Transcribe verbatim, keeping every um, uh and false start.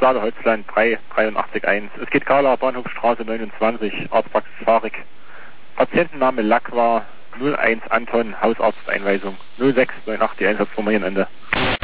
Oberslade Holzland drei drei acht eins. Es geht Karla Bahnhofstraße neunundzwanzig, Arztpraxis Fahrig. Patientenname Lacqua null eins Anton, Hausarzt-Einweisung null sechs neun acht, die Einsatzformulieren Ende.